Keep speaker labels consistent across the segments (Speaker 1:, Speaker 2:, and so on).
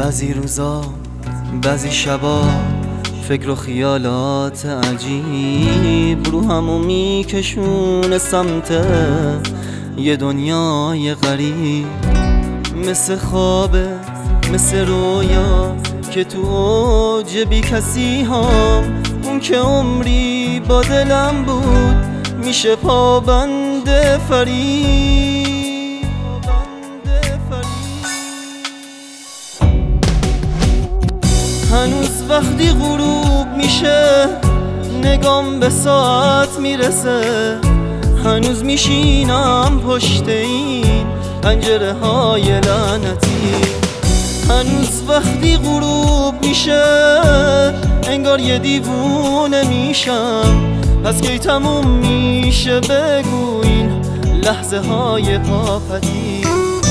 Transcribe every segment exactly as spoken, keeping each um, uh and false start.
Speaker 1: بعضی روزا بعضی شبا فکر و خیالات عجیب رو همو میکشونه سمت یه دنیای غریب، مثل خوابه مثل رویا که تو اوج بی کسی هم اون که عمری با دلم بود میشه پابند فریب. هنوز وقتی غروب میشه نگام به ساعت میرسه، هنوز میشینم پشت این پنجره های لعنتی. هنوز وقتی غروب میشه انگار یه دیوونه میشم، پس کی تموم میشه بگو این لحظه های پاپتی.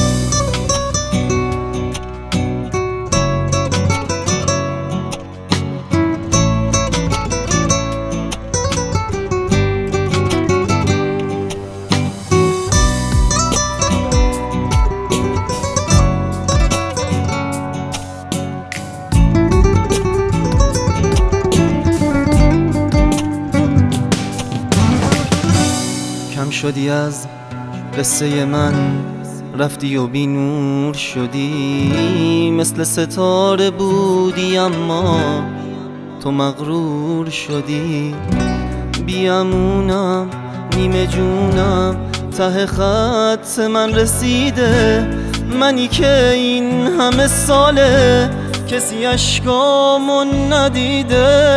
Speaker 1: کم شدی از قصه من، رفتی و بی نور شدی، مثل ستاره بودی اما تو مغرور شدی. بیامونم نیمه جونم ته خط من رسیده، منی که این همه ساله کسی اشکامو ندیده.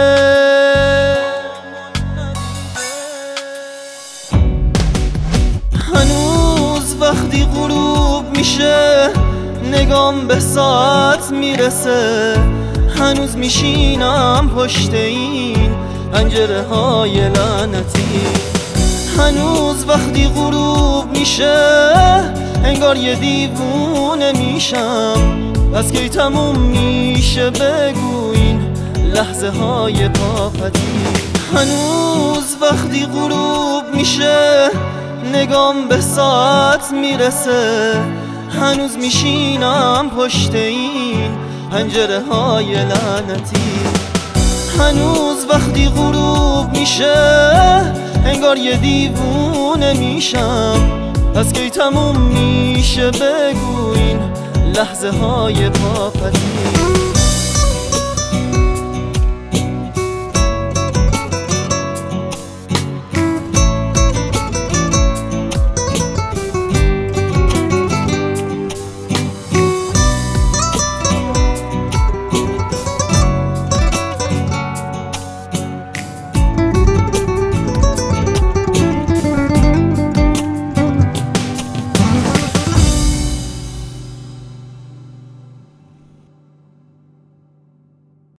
Speaker 1: هنوز وقتی غروب میشه نگام به ساعت میرسه، هنوز میشینم پشت این پنجره های لعنتی. هنوز وقتی غروب میشه انگار یه دیوونه میشم، پس کی تموم میشه بگو این لحظه های پاپتی. هنوز وقتی غروب میشه نگام به ساعت میرسه، هنوز میشینم پشت این پنجره های لعنتی. هنوز وقتی غروب میشه انگار یه دیوونه میشم، پس کی تموم میشه بگو این لحظه های پاپتی.